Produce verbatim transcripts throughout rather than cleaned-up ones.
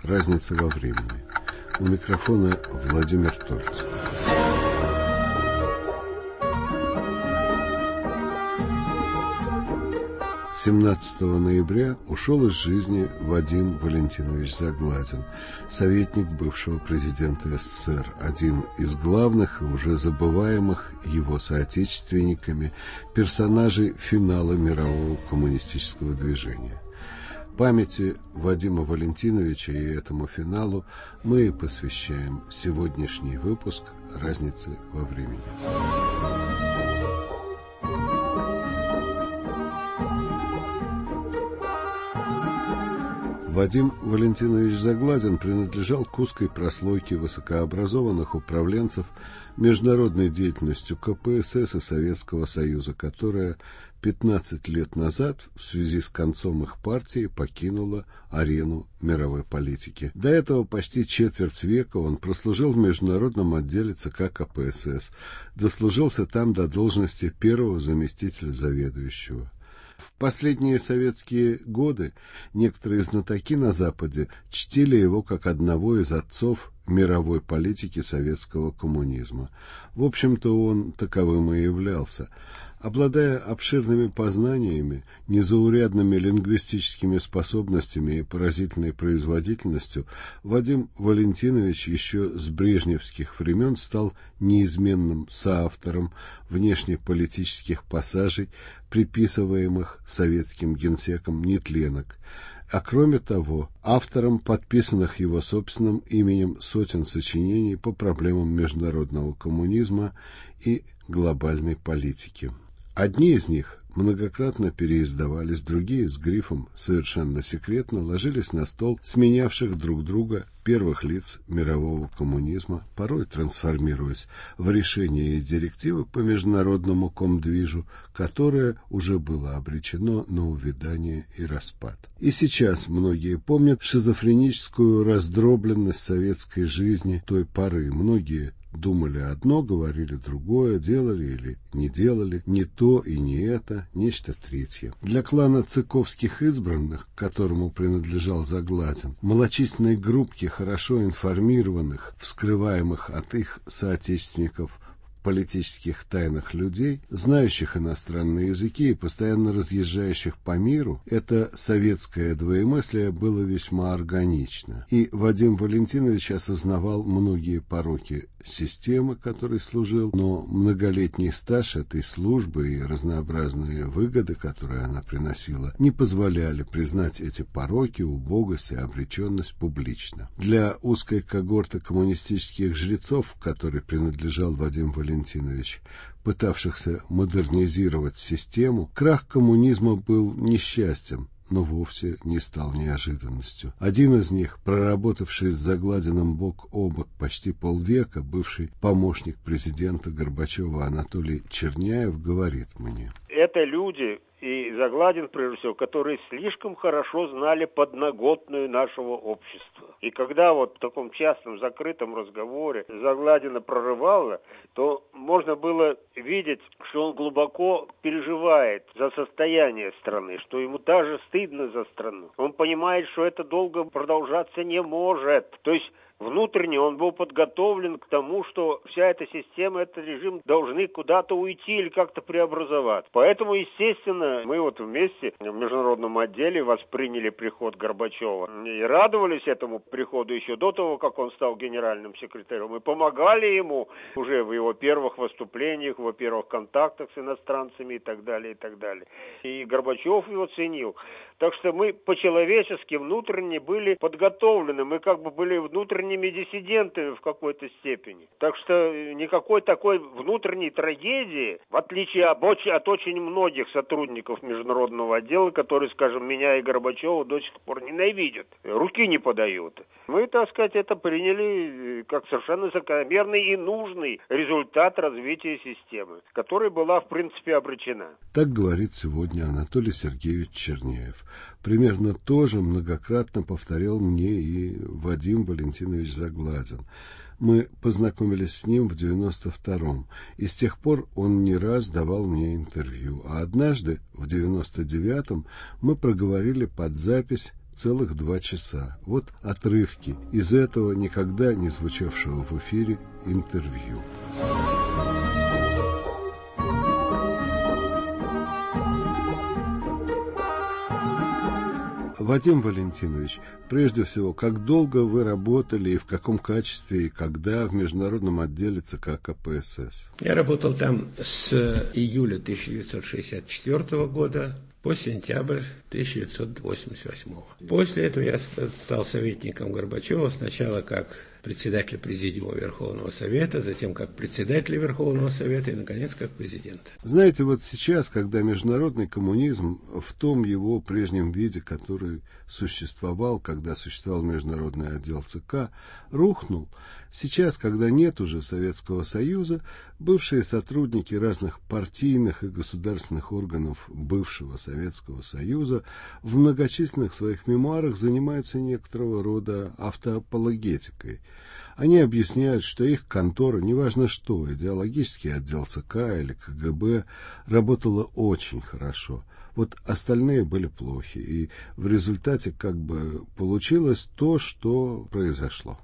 Разница во времени. У микрофона Владимир Тольц. семнадцатого ноября ушел из жизни Вадим Валентинович Загладин, советник бывшего президента СССР, один из главных и уже забываемых его соотечественниками персонажей финала мирового коммунистического движения. Памяти Вадима Валентиновича и этому финалу мы и посвящаем сегодняшний выпуск «Разницы во времени». Вадим Валентинович Загладин принадлежал к узкой прослойке высокообразованных управленцев международной деятельностью ка пэ эс эс и Советского Союза, которая пятнадцать лет назад в связи с концом их партии покинула арену мировой политики. До этого почти четверть века он прослужил в международном отделе ЦК ка пэ эс эс, дослужился там до должности первого заместителя заведующего. В последние советские годы некоторые знатоки на Западе чтили его как одного из отцов мировой политики советского коммунизма. В общем-то, он таковым и являлся. Обладая обширными познаниями, незаурядными лингвистическими способностями и поразительной производительностью, Вадим Валентинович еще с брежневских времен стал неизменным соавтором внешнеполитических пассажей, приписываемых советским генсеком нетленок, а кроме того, автором подписанных его собственным именем сотен сочинений по проблемам международного коммунизма и глобальной политики. Одни из них многократно переиздавались, другие с грифом «совершенно секретно» ложились на стол сменявших друг друга первых лиц мирового коммунизма, порой трансформируясь в решения и директивы по международному комдвижу, которое уже было обречено на увядание и распад. И сейчас многие помнят шизофреническую раздробленность советской жизни той поры. Многие думали одно, говорили другое, делали или не делали, не то и не это, нечто третье. Для клана цыковских избранных, к которому принадлежал Загладин, малочисленной группки хорошо информированных, вскрываемых от их соотечественников политических тайнах людей, знающих иностранные языки и постоянно разъезжающих по миру, это советское двоемыслие было весьма органично. И Вадим Валентинович осознавал многие пороки системы, которой служил, но многолетний стаж этой службы и разнообразные выгоды, которые она приносила, не позволяли признать эти пороки, убогость и обреченность публично. Для узкой когорты коммунистических жрецов, которой принадлежал Вадим Валентинович, пытавшихся модернизировать систему, крах коммунизма был несчастьем, но вовсе не стал неожиданностью. Один из них, проработавший с Загладиным бок о бок почти полвека, бывший помощник президента Горбачева Анатолий Черняев, говорит мне: это люди, и Загладин, прежде всего, которые слишком хорошо знали подноготную нашего общества. И когда вот в таком частном закрытом разговоре Загладина прорывало, то можно было видеть, что он глубоко переживает за состояние страны, что ему даже стыдно за страну. Он понимает, что это долго продолжаться не может. То есть внутренне он был подготовлен к тому, что вся эта система, этот режим должны куда-то уйти или как-то преобразоваться. Поэтому, естественно, мы вот вместе в международном отделе восприняли приход Горбачева и радовались этому приходу еще до того, как он стал генеральным секретарем. Мы помогали ему уже в его первых выступлениях, в его первых контактах с иностранцами и так далее, и так далее. И Горбачев его ценил. Так что мы по-человечески внутренне были подготовлены, мы как бы были внутренними диссидентами в какой-то степени. Так что никакой такой внутренней трагедии, в отличие от, от очень многих сотрудников международного отдела, которые, скажем, меня и Горбачева до сих пор ненавидят, руки не подают. Мы, так сказать, это приняли как совершенно закономерный и нужный результат развития системы, которая была, в принципе, обречена. Так говорит сегодня Анатолий Сергеевич Черняев. Примерно то же многократно повторял мне и Вадим Валентинович Загладин. Мы познакомились с ним в девяносто втором, и с тех пор он не раз давал мне интервью. А однажды, в девяносто девятом, мы проговорили под запись целых два часа. Вот отрывки из этого никогда не звучавшего в эфире интервью. Вадим Валентинович, прежде всего, как долго вы работали и в каком качестве и когда в международном отделе ЦК КПСС? Я работал там с июля тысяча девятьсот шестьдесят четвёртого года по сентябрь тысяча девятьсот восемьдесят восьмого. После этого я стал советником Горбачева, сначала как председателя Президиума Верховного Совета, затем как председателя Верховного Совета и, наконец, как президента. Знаете, вот сейчас, когда международный коммунизм в том его прежнем виде, который существовал, когда существовал международный отдел ЦК, рухнул, сейчас, когда нет уже Советского Союза, бывшие сотрудники разных партийных и государственных органов бывшего Советского Союза в многочисленных своих мемуарах занимаются некоторого рода автоапологетикой. Они объясняют, что их контора, неважно что, идеологический отдел ЦК или КГБ, работала очень хорошо. Вот остальные были плохи, и в результате как бы получилось то, что произошло.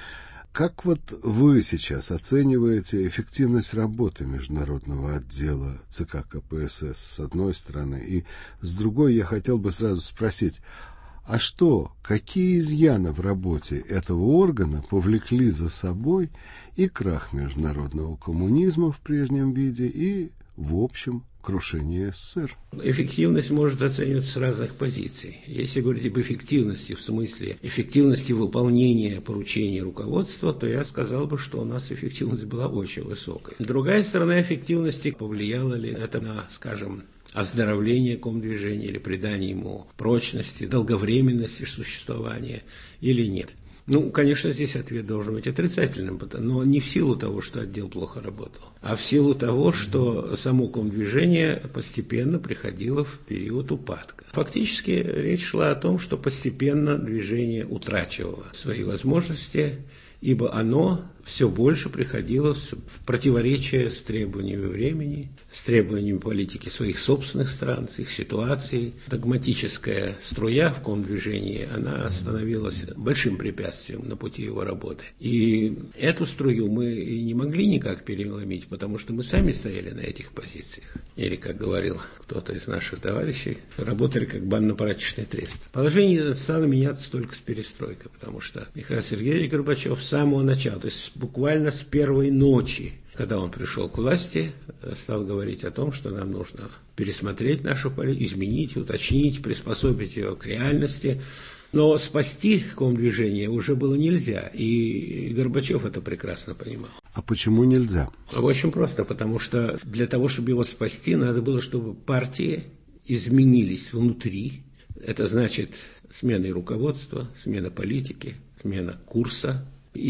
Как вот вы сейчас оцениваете эффективность работы международного отдела ЦК КПСС с одной стороны, и с другой я хотел бы сразу спросить, а что, какие изъяны в работе этого органа повлекли за собой и крах международного коммунизма в прежнем виде, и, в общем, крушение СССР? Эффективность может оцениваться с разных позиций. Если говорить об эффективности в смысле эффективности выполнения поручений руководства, то я сказал бы, что у нас эффективность была очень высокой. Другая сторона эффективности, повлияла ли это на, скажем, оздоровление комдвижения или придание ему прочности, долговременности существования или нет. Ну, конечно, здесь ответ должен быть отрицательным, но не в силу того, что отдел плохо работал, а в силу того, что само комдвижение постепенно приходило в период упадка. Фактически речь шла о том, что постепенно движение утрачивало свои возможности, ибо оно все больше приходило в противоречие с требованиями времени, с требованиями политики своих собственных стран, с их ситуацией. Догматическая струя в комдвижении, она становилась большим препятствием на пути его работы. И эту струю мы и не могли никак переломить, потому что мы сами стояли на этих позициях. Или, как говорил кто-то из наших товарищей, работали как банно-прачечный трест. Положение стало меняться только с перестройкой, потому что Михаил Сергеевич Горбачев с самого начала, то есть буквально с первой ночи, когда он пришел к власти, стал говорить о том, что нам нужно пересмотреть нашу политику, изменить, уточнить, приспособить ее к реальности. Но спасти комдвижение уже было нельзя, и Горбачев это прекрасно понимал. А почему нельзя? Очень просто, потому что для того, чтобы его спасти, надо было, чтобы партии изменились внутри. Это значит смена руководства, смена политики, смена курса.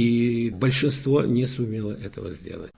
И большинство не сумело этого сделать.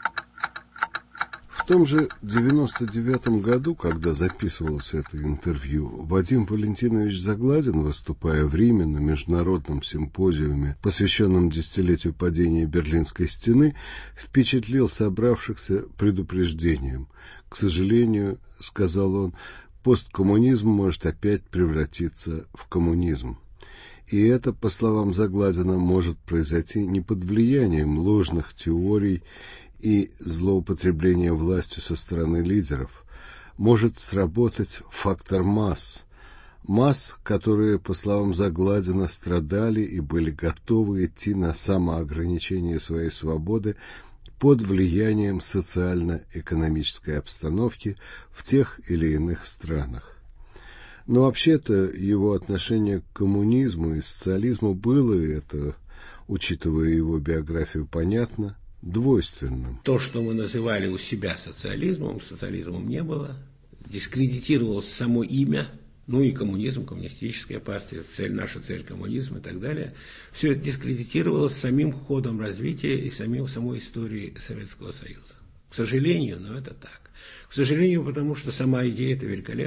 В том же девяносто девятом году, когда записывалось это интервью, Вадим Валентинович Загладин, выступая в Риме на международном симпозиуме, посвященном десятилетию падения Берлинской стены, впечатлил собравшихся предупреждением. К сожалению, сказал он, посткоммунизм может опять превратиться в коммунизм. И это, по словам Загладина, может произойти не под влиянием ложных теорий и злоупотребления властью со стороны лидеров. Может сработать фактор масс. Масс, которые, по словам Загладина, страдали и были готовы идти на самоограничение своей свободы под влиянием социально-экономической обстановки в тех или иных странах. Но вообще-то его отношение к коммунизму и социализму было, и это, учитывая его биографию, понятно, двойственным. То, что мы называли у себя социализмом, социализмом не было, дискредитировалось само имя, ну и коммунизм, коммунистическая партия, цель, наша цель коммунизм и так далее. Все это дискредитировалось самим ходом развития и самим, самой историей Советского Союза. К сожалению, но это так. К сожалению, потому что сама идея-то великолепная.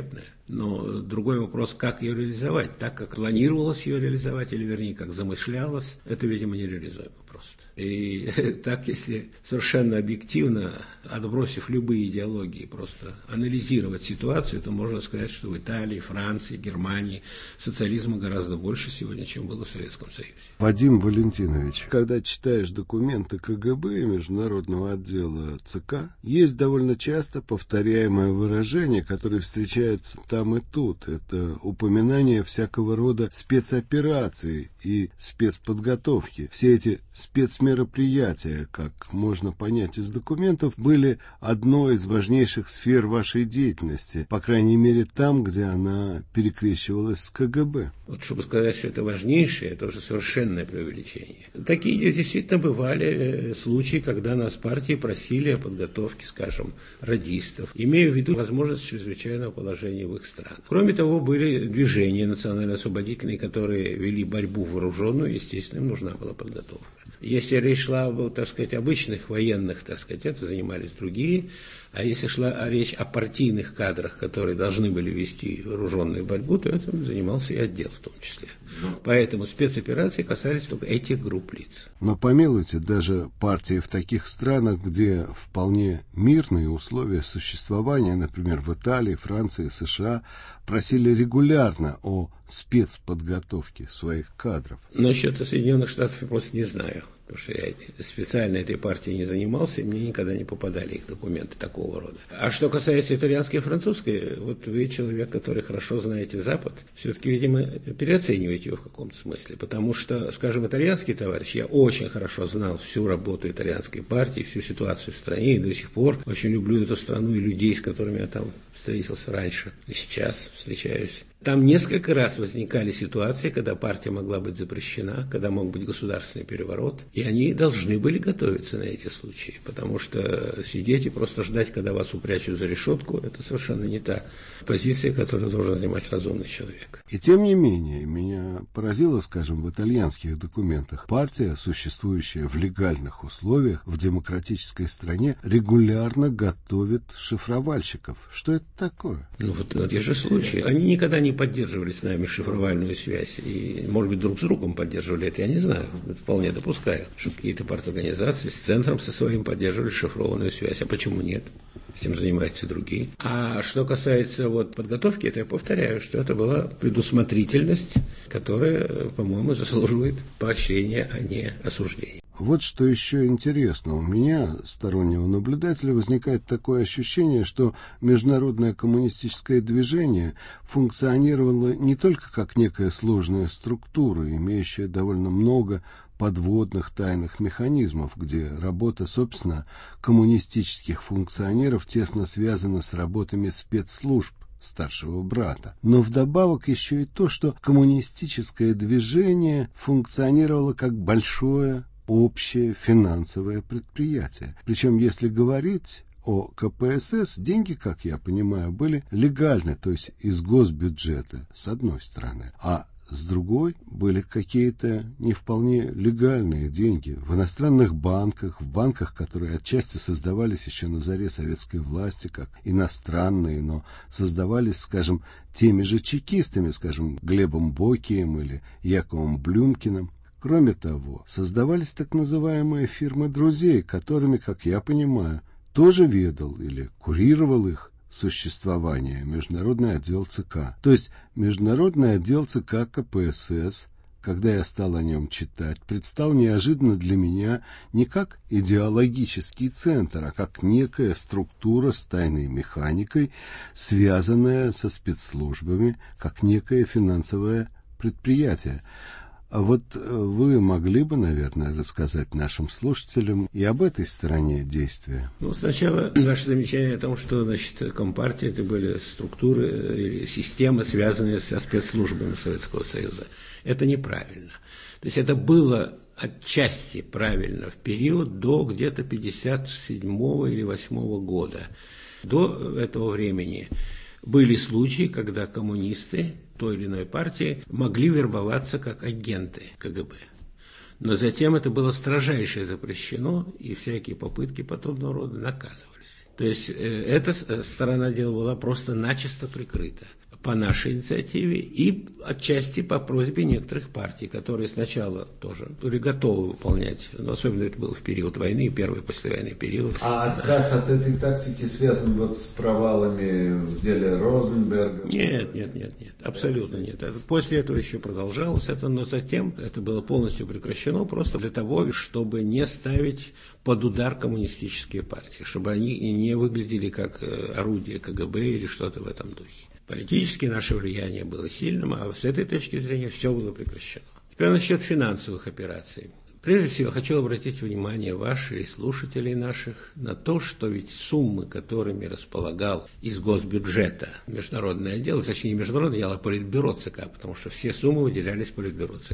Но другой вопрос, как ее реализовать, так как планировалось ее реализовать, или вернее, как замышлялось, это, видимо, нереализуемо просто. И так, если совершенно объективно, отбросив любые идеологии, просто анализировать ситуацию, то можно сказать, что в Италии, Франции, Германии социализма гораздо больше сегодня, чем было в Советском Союзе. Вадим Валентинович, когда читаешь документы ка гэ бэ и Международного отдела ЦК, есть довольно часто повторяемое выражение, которое встречается там и тут. Это упоминание всякого рода спецопераций и спецподготовки. Все эти спецмероприятия, как можно понять из документов, были одной из важнейших сфер вашей деятельности, по крайней мере там, где она перекрещивалась с ка гэ бэ. Вот чтобы сказать, что это важнейшее, это уже совершенное преувеличение. Такие действительно бывали случаи, когда нас партии просили о подготовке, скажем, радистов, имея в виду возможность чрезвычайного положения в их странах. Кроме того, были движения национально-освободительные, которые вели борьбу вооруженную, естественно, им нужна была подготовка. Если речь шла об, так сказать, обычных военных, так сказать, это занимались другие. А если шла речь о партийных кадрах, которые должны были вести вооруженную борьбу, то этим занимался и отдел в том числе. Поэтому спецоперации касались только этих групп лиц. Но помилуйте, даже партии в таких странах, где вполне мирные условия существования, например, в Италии, Франции, США, просили регулярно о спецподготовке своих кадров. Насчет Соединенных Штатов я просто не знаю. Потому что я специально этой партией не занимался, и мне никогда не попадали их документы такого рода. А что касается итальянской и французской, вот вы человек, который хорошо знаете Запад, все-таки, видимо, переоцениваете его в каком-то смысле. Потому что, скажем, итальянский товарищ, я очень хорошо знал всю работу итальянской партии, всю ситуацию в стране, и до сих пор очень люблю эту страну и людей, с которыми я там встретился раньше, и сейчас встречаюсь. Там несколько раз возникали ситуации, когда партия могла быть запрещена, когда мог быть государственный переворот, и они должны были готовиться на эти случаи, потому что сидеть и просто ждать, когда вас упрячут за решетку, это совершенно не та позиция, которую должен занимать разумный человек. И тем не менее, меня поразило, скажем, в итальянских документах, партия, существующая в легальных условиях, в демократической стране, регулярно готовит шифровальщиков. Что это такое? Ну вот, вот те же случаи. Они никогда не поддерживали с нами шифровальную связь, и, может быть, друг с другом поддерживали это, я не знаю, вполне допускаю, что какие-то парторганизации с центром со своим поддерживали шифрованную связь, а почему нет? Этим занимаются и другие. А что касается вот подготовки, это я повторяю, что это была предусмотрительность, которая, по-моему, заслуживает поощрения, а не осуждения. Вот что еще интересно. У меня, стороннего наблюдателя, возникает такое ощущение, что международное коммунистическое движение функционировало не только как некая сложная структура, имеющая довольно много подводных тайных механизмов, где работа, собственно, коммунистических функционеров тесно связана с работами спецслужб старшего брата. Но вдобавок еще и то, что коммунистическое движение функционировало как большое общее финансовое предприятие. Причем, если говорить о ка пэ эс эс, деньги, как я понимаю, были легальны, то есть из госбюджета, с одной стороны, а с другой были какие-то не вполне легальные деньги в иностранных банках, в банках, которые отчасти создавались еще на заре советской власти, как иностранные, но создавались, скажем, теми же чекистами, скажем, Глебом Бокием или Яковом Блюмкиным. Кроме того, создавались так называемые фирмы друзей, которыми, как я понимаю, тоже ведал или курировал их существование Международный отдел ЦК. То есть Международный отдел ЦК ка пэ эс эс, когда я стал о нем читать, предстал неожиданно для меня не как идеологический центр, а как некая структура с тайной механикой, связанная со спецслужбами, как некое финансовое предприятие. А вот вы могли бы, наверное, рассказать нашим слушателям и об этой стороне действия? Ну, сначала ваше замечание о том, что, значит, Компартия это были структуры или системы, связанные со спецслужбами Советского Союза. Это неправильно. То есть это было отчасти правильно в период до где-то пятьдесят седьмого или восьмого года. До этого времени были случаи, когда коммунисты той или иной партии могли вербоваться как агенты ка гэ бэ. Но затем это было строжайше запрещено, и всякие попытки подобного рода наказывались. То есть э, эта сторона дела была просто начисто прикрыта. по нашей инициативе и отчасти по просьбе некоторых партий, которые сначала тоже были готовы выполнять, но особенно это было в период войны, первый послевоенный период. А отказ от этой тактики связан вот с провалами в деле Розенберга? Нет, нет, нет, нет, абсолютно нет. После этого еще продолжалось это, но затем это было полностью прекращено просто для того, чтобы не ставить под удар коммунистические партии, чтобы они не выглядели как орудие КГБ или что-то в этом духе. Политически наше влияние было сильным, а с этой точки зрения все было прекращено. Теперь насчет финансовых операций. Прежде всего, хочу обратить внимание ваших и слушателей наших на то, что ведь суммы, которыми располагал из госбюджета международный отдел, точнее не международный отдел, а Политбюро ЦК, потому что все суммы выделялись Политбюро ЦК.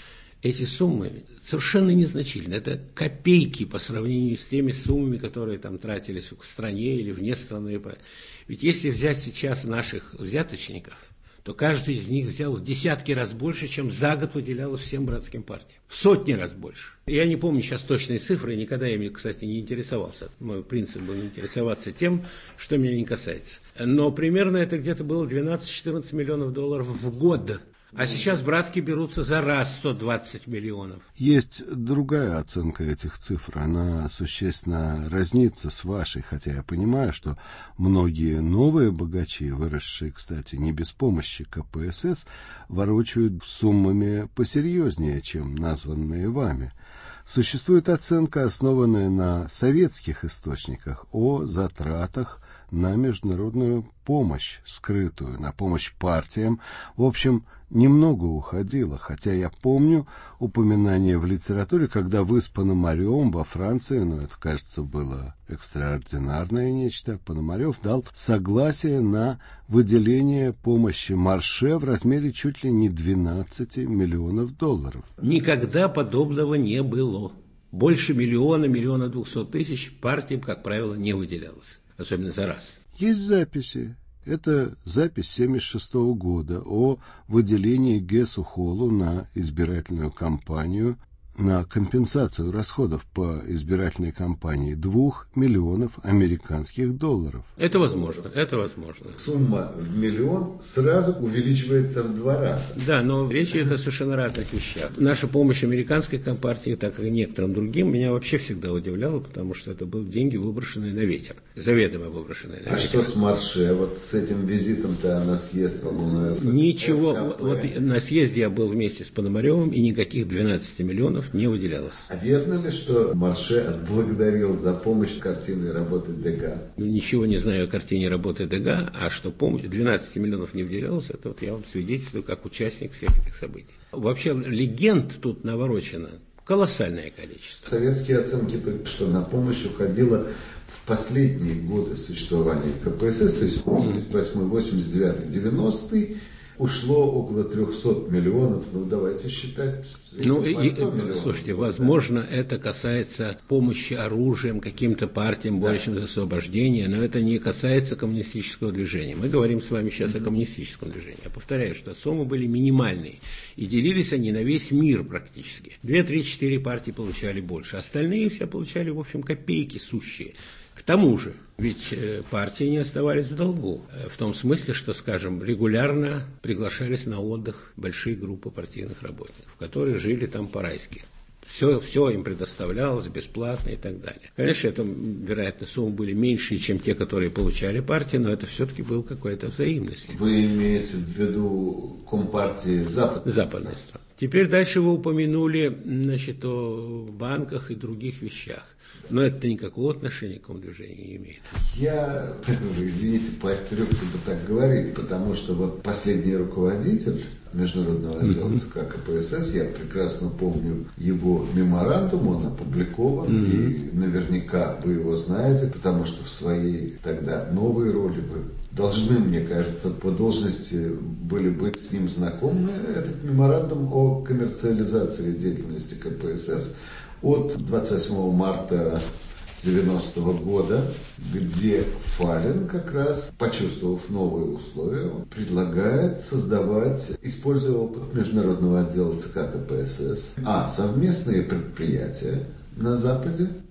Эти суммы совершенно незначительны. Это копейки по сравнению с теми суммами, которые там тратились в стране или вне страны. Ведь если взять сейчас наших взяточников, то каждый из них взял в десятки раз больше, чем за год выделялось всем братским партиям. В сотни раз больше. Я не помню сейчас точные цифры, никогда ими, кстати, не интересовался. Мой принцип был не интересоваться тем, что меня не касается. Но примерно это где-то было двенадцать-четырнадцать миллионов долларов в год. А сейчас братки берутся за раз сто двадцать миллионов. Есть другая оценка этих цифр. Она существенно разнится с вашей, хотя я понимаю, что многие новые богачи, выросшие, кстати, не без помощи ка пэ эс эс, ворочают суммами посерьезнее, чем названные вами. Существует оценка, основанная на советских источниках, о затратах на международную помощь скрытую, на помощь партиям. В общем, немного уходило, хотя я помню упоминание в литературе, когда вы с Пономаревым во Франции, но это, кажется, было экстраординарное нечто, Пономарев дал согласие на выделение помощи Марше в размере чуть ли не двенадцать миллионов долларов. Никогда подобного не было. Больше миллиона, миллиона двухсот тысяч партиям, как правило, не выделялось. Особенно за раз. Есть записи. Это запись семьдесят шестого года о выделении Гессу Холлу на избирательную кампанию, на компенсацию расходов по избирательной кампании двух миллионов американских долларов. Это возможно, это возможно. Сумма в миллион сразу увеличивается в два раза. Да, но речь идет о совершенно разных вещах. Наша помощь американской компартии, так и некоторым другим, меня вообще всегда удивляла, потому что это были деньги, выброшенные на ветер. Заведомо выброшенные на а ветер. А что с Марше? Вот с этим визитом-то на съезд, по-моему, эф... Ничего. эф ка пэ. Вот на съезде я был вместе с Пономаревым, и никаких двенадцать миллионов не выделялось. А верно ли, что Марше отблагодарил за помощь картинной работы Дега? Ну, ничего не знаю о картине работы Дега, а что помощь двенадцать миллионов не выделялось, это вот я вам свидетельствую как участник всех этих событий. Вообще легенд тут наворочено колоссальное количество. Советские оценки только что на помощь уходило в последние годы существования ка пэ эс эс, то есть восемьдесят восьмой, восемьдесят девятый, девяностый, ушло около трехсот миллионов, ну давайте считать. Ну, и, слушайте, возможно, это касается помощи оружием каким-то партиям, борющим да. за освобождение, но это не касается коммунистического движения. Мы говорим с вами сейчас mm-hmm. о коммунистическом движении. Я повторяю, что суммы были минимальные, и делились они на весь мир практически. Две, три, четыре партии получали больше, остальные все получали, в общем, копейки сущие. К тому же, ведь партии не оставались в долгу, в том смысле, что, скажем, регулярно приглашались на отдых большие группы партийных работников, которые жили там по-райски. Все, все им предоставлялось бесплатно и так далее. Конечно, это, вероятно, суммы были меньше, чем те, которые получали партии, но это все-таки была какая-то взаимность. Вы имеете в виду компартии западных Западных стран. Теперь дальше вы упомянули, значит, о банках и других вещах. Но это никакого отношения к движению не имеет. Я, вы извините, поостерегся бы так говорить, потому что вот последний руководитель международного отдела ЦК ка пэ эс эс, я прекрасно помню его меморандум, он опубликован, mm-hmm. и наверняка вы его знаете, потому что в своей тогда новой роли вы должны, мне кажется, по должности были быть с ним знакомы. Этот меморандум о коммерциализации деятельности ка пэ эс эс от двадцать восьмого марта девяностого года, где Фалин как раз, почувствовав новые условия, предлагает создавать, используя опыт международного отдела ЦК ка пэ эс эс, а совместные предприятия на Западе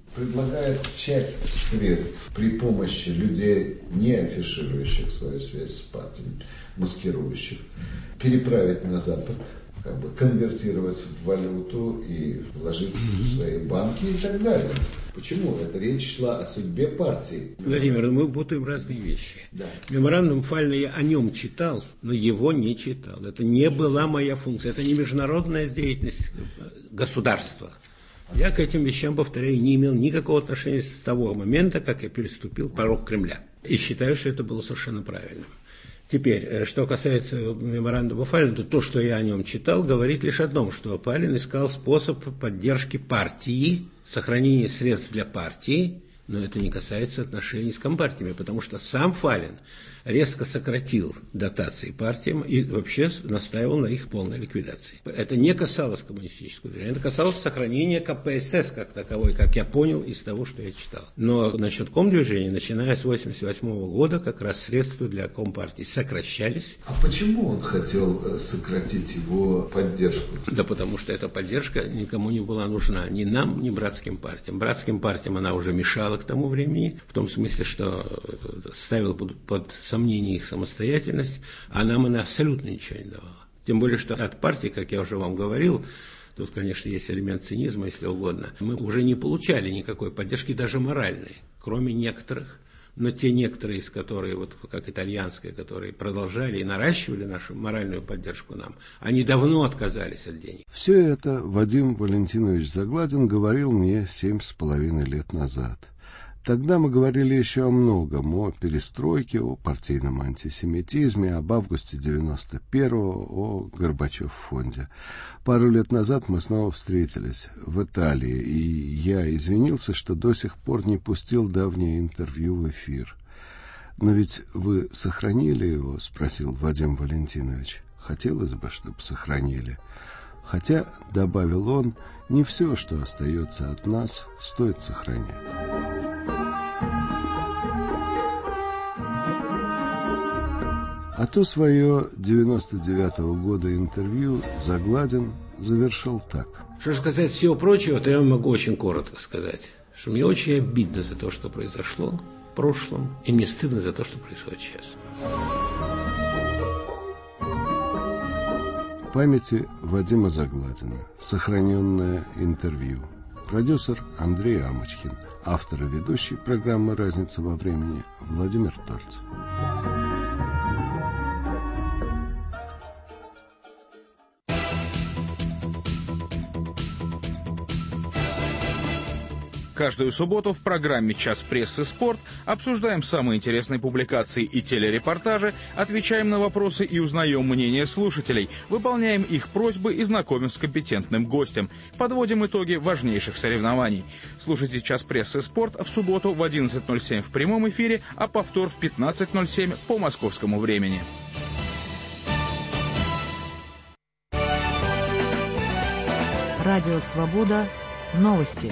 предлагает часть средств при помощи людей, не афиширующих свою связь с партией, маскирующих, переправить на Запад, как бы конвертировать в валюту и вложить в свои банки и так далее. Почему? Это речь шла о судьбе партии. Владимир, мы путаем разные вещи. Да. Меморандум Фальна я о нем читал, но его не читал. Это не была моя функция. Это не международная деятельность государства. Я к этим вещам, повторяю, не имел никакого отношения с того момента, как я переступил порог Кремля. И считаю, что это было совершенно правильным. Теперь, что касается меморандума Фалина, то то, что я о нем читал, говорит лишь о том, что Палин искал способ поддержки партии, сохранения средств для партии, но это не касается отношений с компартиями, потому что сам Фалин резко сократил дотации партиям и вообще настаивал на их полной ликвидации. Это не касалось коммунистического движения, это касалось сохранения ка пэ эс эс как таковой, как я понял из того, что я читал. Но насчет комдвижения, начиная с восемьдесят восьмого года, как раз средства для компартии сокращались. А почему он хотел сократить его поддержку? Да потому что эта поддержка никому не была нужна, ни нам, ни братским партиям. Братским партиям она уже мешала к тому времени, в том смысле, что ставила под, под сомнение их самостоятельность, а нам она абсолютно ничего не давала. Тем более, что от партии, как я уже вам говорил, тут, конечно, есть элемент цинизма, если угодно, мы уже не получали никакой поддержки, даже моральной, кроме некоторых. Но те некоторые, из которых, вот, как итальянская, которые продолжали и наращивали нашу моральную поддержку нам, они давно отказались от денег. Все это Вадим Валентинович Загладин говорил мне семь с половиной лет назад. Тогда мы говорили еще о многом, о перестройке, о партийном антисемитизме, об августе девяносто первого, о Горбачев-фонде. Пару лет назад мы снова встретились в Италии, и я извинился, что до сих пор не пустил давнее интервью в эфир. «Но ведь вы сохранили его?» — спросил Вадим Валентинович. «Хотелось бы, чтобы сохранили. Хотя, — добавил он, — не все, что остается от нас, стоит сохранять». А то свое девяносто девятого года интервью Загладин завершил так. Что же касается всего прочего, то я могу очень коротко сказать, что мне очень обидно за то, что произошло в прошлом, и мне стыдно за то, что происходит сейчас. В памяти Вадима Загладина. Сохраненное интервью. Продюсер Андрей Амочкин. Автор и ведущий программы «Разница во времени» Владимир Тольц. Каждую субботу в программе «Час прессы. Спорт» обсуждаем самые интересные публикации и телерепортажи, отвечаем на вопросы и узнаем мнение слушателей, выполняем их просьбы и знакомим с компетентным гостем, подводим итоги важнейших соревнований. Слушайте «Час прессы. Спорт» в субботу в одиннадцать ноль семь в прямом эфире, а повтор в пятнадцать ноль семь по московскому времени. Радио «Свобода». Новости.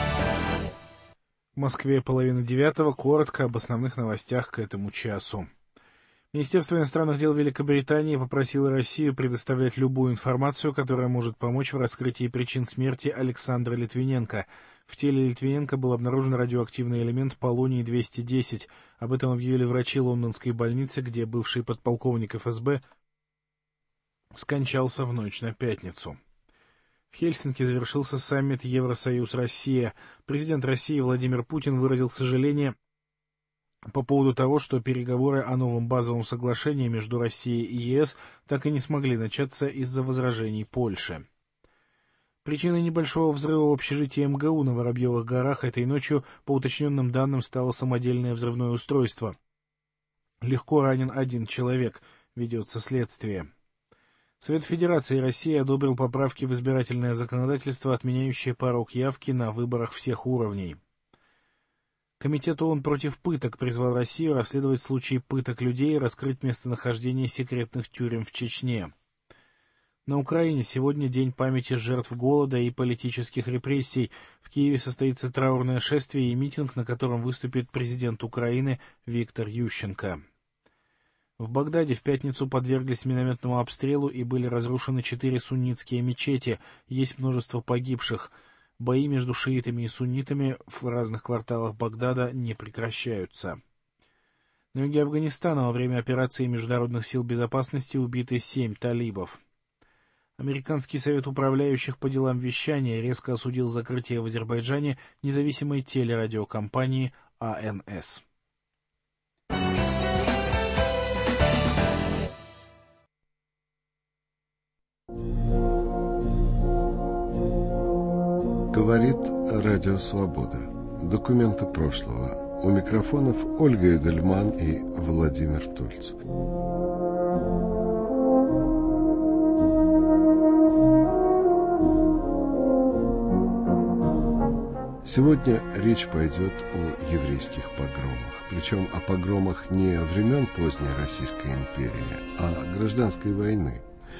В Москве половина девятого. Коротко об основных новостях к этому часу. Министерство иностранных дел Великобритании попросило Россию предоставлять любую информацию, которая может помочь в раскрытии причин смерти Александра Литвиненко. В теле Литвиненко был обнаружен радиоактивный элемент полоний двести десять. Об этом объявили врачи лондонской больницы, где бывший подполковник эф эс бэ скончался в ночь на пятницу. В Хельсинки завершился саммит Евросоюз-Россия. Президент России Владимир Путин выразил сожаление по поводу того, что переговоры о новом базовом соглашении между Россией и е эс так и не смогли начаться из-за возражений Польши. Причиной небольшого взрыва в общежитии эм гэ у на Воробьевых горах этой ночью, по уточненным данным, стало самодельное взрывное устройство. Легко ранен один человек. Ведется следствие. Совет Федерации России одобрил поправки в избирательное законодательство, отменяющие порог явки на выборах всех уровней. Комитет ООН против пыток призвал Россию расследовать случаи пыток людей и раскрыть местонахождение секретных тюрем в Чечне. На Украине сегодня день памяти жертв голода и политических репрессий. В Киеве состоится траурное шествие и митинг, на котором выступит президент Украины Виктор Ющенко. В Багдаде в пятницу подверглись минометному обстрелу и были разрушены четыре суннитские мечети. Есть множество погибших. Бои между шиитами и суннитами в разных кварталах Багдада не прекращаются. На юге Афганистана во время операции международных сил безопасности убиты семь талибов. Американский совет управляющих по делам вещания резко осудил закрытие в Азербайджане независимой телерадиокомпании А Н С. Говорит Радио Свобода. Документы прошлого. У микрофонов Ольга Эдельман и Владимир Тульцев. Сегодня речь пойдет о еврейских погромах. Причем о погромах не времен поздней Российской империи, а гражданской войны.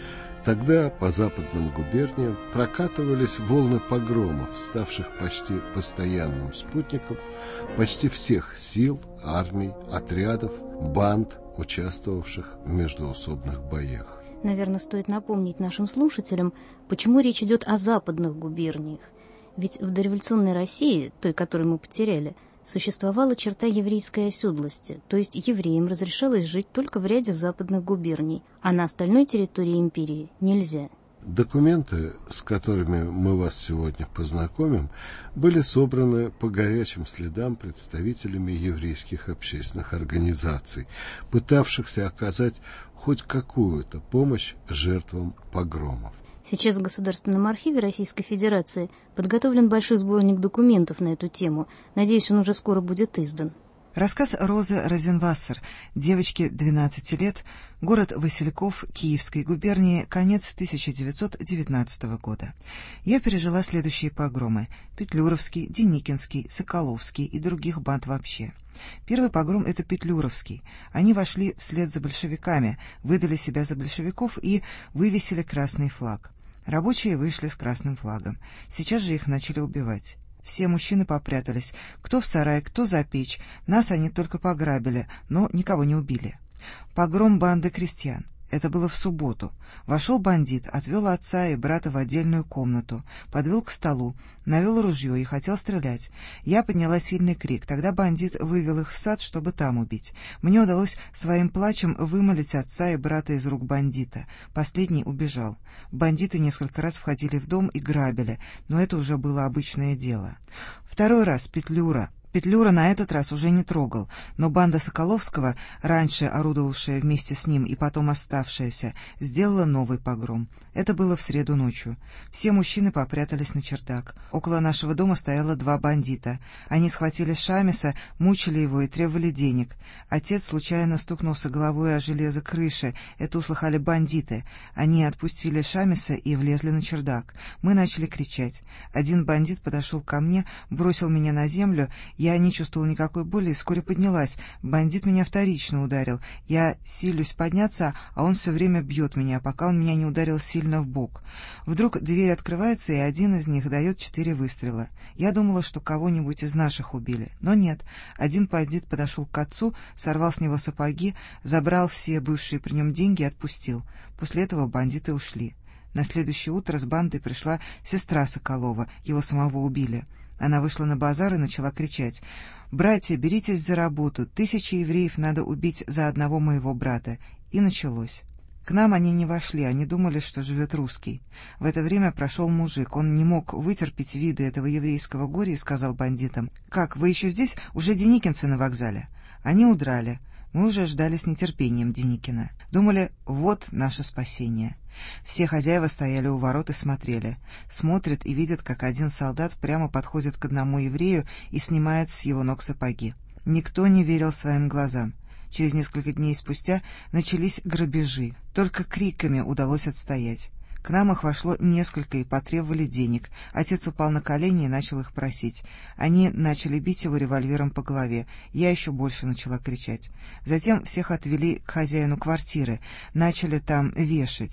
Тогда по западным губерниям прокатывались волны погромов, ставших почти постоянным спутником почти всех сил, армий, отрядов, банд, участвовавших в междоусобных боях. Наверное, стоит напомнить нашим слушателям, почему речь идет о западных губерниях. Ведь в дореволюционной России, той, которую мы потеряли, существовала черта еврейской оседлости, то есть евреям разрешалось жить только в ряде западных губерний, а на остальной территории империи нельзя. Документы, с которыми мы вас сегодня познакомим, были собраны по горячим следам представителями еврейских общественных организаций, пытавшихся оказать хоть какую-то помощь жертвам погромов. Сейчас в Государственном архиве Российской Федерации подготовлен большой сборник документов на эту тему. Надеюсь, он уже скоро будет издан. Рассказ Розы Розенвассер, девочке двенадцати лет, город Васильков Киевской губернии, конец тысяча девятьсот девятнадцатого года. Я пережила следующие погромы: Петлюровский, Деникинский, Соколовский и других банд вообще. Первый погром — это Петлюровский. Они вошли вслед за большевиками, выдали себя за большевиков и вывесили красный флаг. Рабочие вышли с красным флагом. Сейчас же их начали убивать. Все мужчины попрятались, кто в сарай, кто за печь. Нас они только пограбили, но никого не убили. Погром банды крестьян. Это было в субботу. Вошел бандит, отвел отца и брата в отдельную комнату, подвел к столу, навел ружье и хотел стрелять. Я подняла сильный крик. Тогда бандит вывел их в сад, чтобы там убить. Мне удалось своим плачем вымолить отца и брата из рук бандита. Последний убежал. Бандиты несколько раз входили в дом и грабили, но это уже было обычное дело. Второй раз Петлюра. Петлюра на этот раз уже не трогал, но банда Соколовского, раньше орудовавшая вместе с ним и потом оставшаяся, сделала новый погром. Это было в среду ночью. Все мужчины попрятались на чердак. Около нашего дома стояло два бандита. Они схватили Шамиса, мучили его и требовали денег. Отец случайно стукнулся головой о железо крыши. Это услыхали бандиты. Они отпустили Шамиса и влезли на чердак. Мы начали кричать. Один бандит подошел ко мне, бросил меня на землю. Я не чувствовал никакой боли и вскоре поднялась. Бандит меня вторично ударил. Я силюсь подняться, а он все время бьет меня, пока он меня не ударил сильно в бок. Вдруг дверь открывается, и один из них дает четыре выстрела. Я думала, что кого-нибудь из наших убили, но нет. Один бандит подошел к отцу, сорвал с него сапоги, забрал все бывшие при нем деньги и отпустил. После этого бандиты ушли. На следующее утро с бандой пришла сестра Соколова, его самого убили. Она вышла на базар и начала кричать: «Братья, беритесь за работу, тысячи евреев надо убить за одного моего брата». И началось. К нам они не вошли, они думали, что живет русский. В это время прошел мужик, он не мог вытерпеть виды этого еврейского горя и сказал бандитам: «Как, вы еще здесь? Уже деникинцы на вокзале». Они удрали. Мы уже ждали с нетерпением Деникина. Думали, вот наше спасение. Все хозяева стояли у ворот и смотрели. Смотрят и видят, как один солдат прямо подходит к одному еврею и снимает с его ног сапоги. Никто не верил своим глазам. Через несколько дней спустя начались грабежи. Только криками удалось отстоять. К нам их вошло несколько и потребовали денег. Отец упал на колени и начал их просить. Они начали бить его револьвером по голове. Я еще больше начала кричать. Затем всех отвели к хозяину квартиры, начали там вешать.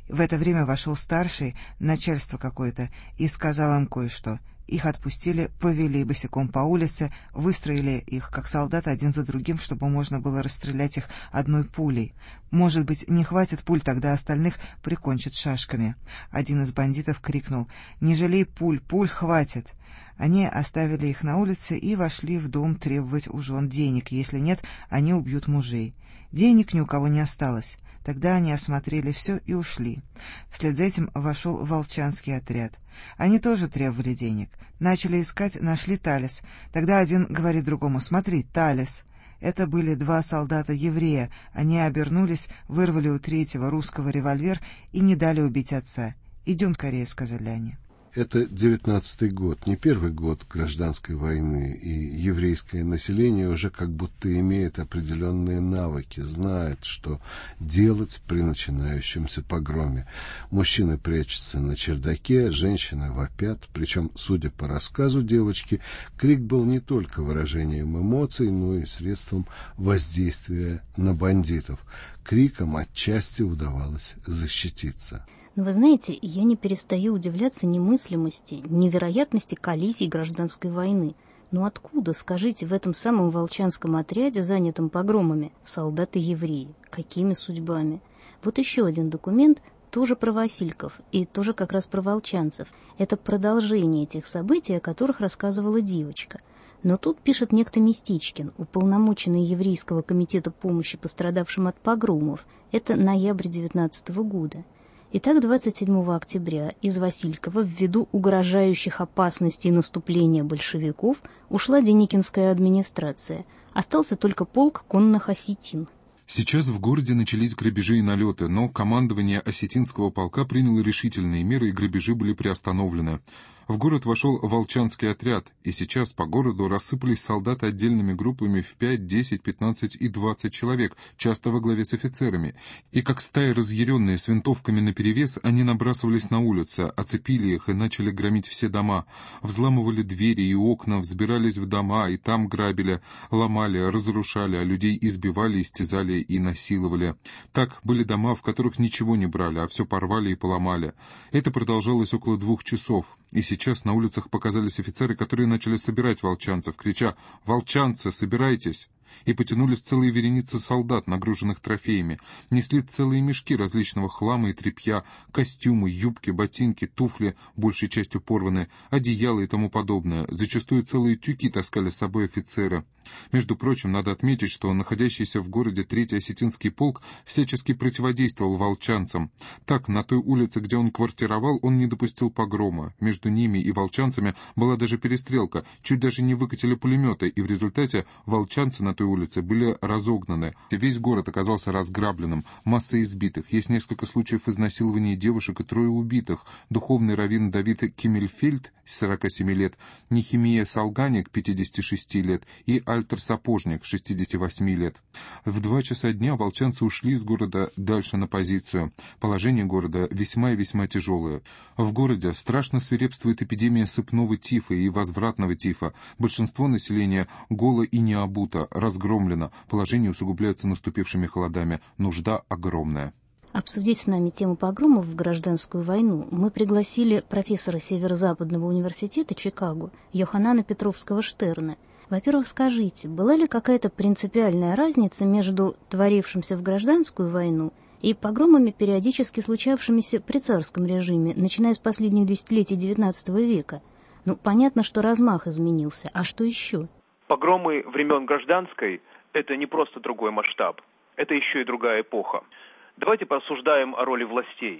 В это время вошел старший, начальство какое-то, и сказал им кое-что. Их отпустили, повели босиком по улице, выстроили их, как солдат, один за другим, чтобы можно было расстрелять их одной пулей. Может быть, не хватит пуль, тогда остальных прикончат шашками. Один из бандитов крикнул: «Не жалей пуль, пуль хватит!» Они оставили их на улице и вошли в дом требовать у жен денег, если нет, они убьют мужей. Денег ни у кого не осталось. Тогда они осмотрели все и ушли. Вслед за этим вошел волчанский отряд. Они тоже требовали денег. Начали искать, нашли талис. Тогда один говорит другому: «Смотри, талис». Это были два солдата-еврея. Они обернулись, вырвали у третьего русского револьвер и не дали убить отца. «Идем скорее», — сказали они. Это девятнадцатый год, не первый год гражданской войны, и еврейское население уже как будто имеет определенные навыки, знает, что делать при начинающемся погроме. Мужчины прячутся на чердаке, женщины вопят, причем, судя по рассказу девочки, крик был не только выражением эмоций, но и средством воздействия на бандитов. Криком отчасти удавалось защититься. Но вы знаете, я не перестаю удивляться немыслимости, невероятности коллизий гражданской войны. Но откуда, скажите, в этом самом волчанском отряде, занятом погромами, солдаты-евреи? Какими судьбами? Вот еще один документ, тоже про Васильков, и тоже как раз про волчанцев. Это продолжение тех событий, о которых рассказывала девочка. Но тут пишет некто Местичкин, уполномоченный Еврейского комитета помощи пострадавшим от погромов. Это ноябрь девятнадцатого года. Итак, двадцать седьмого октября из Василькова ввиду угрожающих опасностей наступления большевиков ушла Деникинская администрация. Остался только полк конных осетин. Сейчас в городе начались грабежи и налеты, но командование осетинского полка приняло решительные меры, и грабежи были приостановлены. В город вошел волчанский отряд, и сейчас по городу рассыпались солдаты отдельными группами в пять, десять, пятнадцать и двадцать человек, часто во главе с офицерами. И как стаи разъяренные с винтовками наперевес, они набрасывались на улицы, оцепили их и начали громить все дома. Взламывали двери и окна, взбирались в дома, и там грабили, ломали, разрушали, а людей избивали, истязали и насиловали. Так были дома, в которых ничего не брали, а все порвали и поломали. Это продолжалось около двух часов. И сейчас на улицах показались офицеры, которые начали собирать волчанцев, крича: «Волчанцы, собирайтесь!» И потянулись целые вереницы солдат, нагруженных трофеями. Несли целые мешки различного хлама и тряпья, костюмы, юбки, ботинки, туфли, большей частью порванные, одеяла и тому подобное. Зачастую целые тюки таскали с собой офицеры. Между прочим, надо отметить, что находящийся в городе Третий осетинский полк всячески противодействовал волчанцам. Так, на той улице, где он квартировал, он не допустил погрома. Между ними и волчанцами была даже перестрелка, чуть даже не выкатили пулеметы, и в результате волчанцы на той улице были разогнаны. Весь город оказался разграбленным, масса избитых, есть несколько случаев изнасилования девушек и трое убитых. Духовный раввин Давид Киммельфельд, сорока семи лет, Нехемия Салганик, пятидесяти шести лет, и Альтер Сапожник, шестидесяти восьми лет. В два часа дня волчанцы ушли из города дальше на позицию. Положение города весьма и весьма тяжелое. В городе страшно свирепствует эпидемия сыпного тифа и возвратного тифа. Большинство населения голо и не обуто, разгромлено. Положение усугубляется наступившими холодами. Нужда огромная. Обсудить с нами тему погромов в гражданскую войну мы пригласили профессора Северо-Западного университета Чикаго Йоханана Петровского-Штерна. Во-первых, скажите, была ли какая-то принципиальная разница между творившимся в гражданскую войну и погромами, периодически случавшимися при царском режиме, начиная с последних десятилетий девятнадцатого века? Ну, понятно, что размах изменился, а что еще? Погромы времен гражданской – это не просто другой масштаб, это еще и другая эпоха. Давайте порассуждаем о роли властей.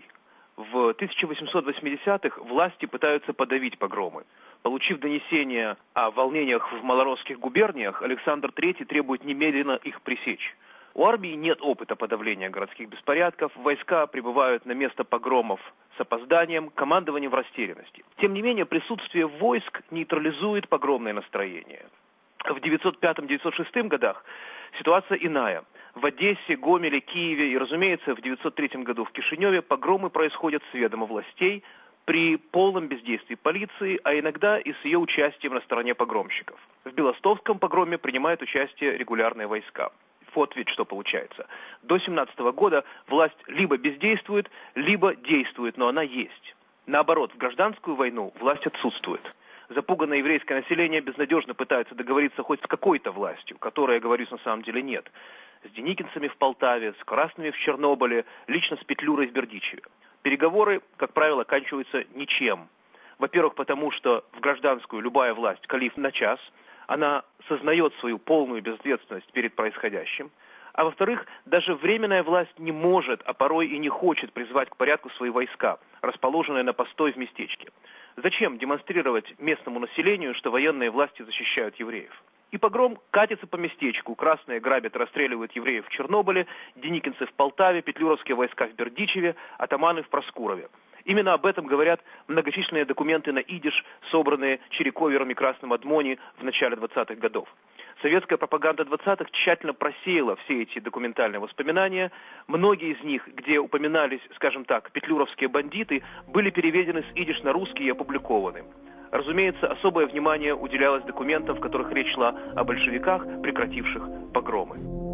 В тысяча восемьсот восьмидесятых власти пытаются подавить погромы. Получив донесение о волнениях в малоросских губерниях, Александр Третий требует немедленно их пресечь. У армии нет опыта подавления городских беспорядков, войска прибывают на место погромов с опозданием, командование в растерянности. Тем не менее, присутствие войск нейтрализует погромное настроение. В девятьсот пятом — девятьсот шестом годах ситуация иная. В Одессе, Гомеле, Киеве и, разумеется, в девятьсот третьем году в Кишиневе погромы происходят с ведома властей при полном бездействии полиции, а иногда и с ее участием на стороне погромщиков. В Белостовском погроме принимают участие регулярные войска. Вот ведь что получается. До семнадцатого года власть либо бездействует, либо действует, но она есть. Наоборот, в гражданскую войну власть отсутствует. Запуганное еврейское население безнадежно пытается договориться хоть с какой-то властью, которой, я говорю, на самом деле нет. С деникинцами в Полтаве, с красными в Чернобыле, лично с Петлюрой в Бердичеве. Переговоры, как правило, оканчиваются ничем. Во-первых, потому что в гражданскую любая власть калиф на час, она сознает свою полную безответственность перед происходящим. А во-вторых, даже временная власть не может, а порой и не хочет призвать к порядку свои войска, расположенные на постой в местечке. Зачем демонстрировать местному населению, что военные власти защищают евреев? И погром катится по местечку. Красные грабят и расстреливают евреев в Чернобыле, деникинцы в Полтаве, петлюровские войска в Бердичеве, атаманы в Проскурове. Именно об этом говорят многочисленные документы на идиш, собранные Чириковером и Красным Адмони в начале двадцатых годов. Советская пропаганда двадцатых тщательно просеяла все эти документальные воспоминания. Многие из них, где упоминались, скажем так, петлюровские бандиты, были переведены с идиш на русский и опубликованы. Разумеется, особое внимание уделялось документам, в которых речь шла о большевиках, прекративших погромы.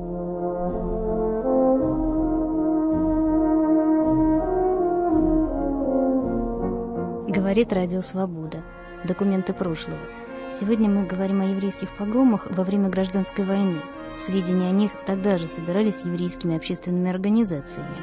Говорит Радио Свобода. Документы прошлого. Сегодня мы говорим о еврейских погромах во время гражданской войны. Сведения о них тогда же собирались еврейскими общественными организациями.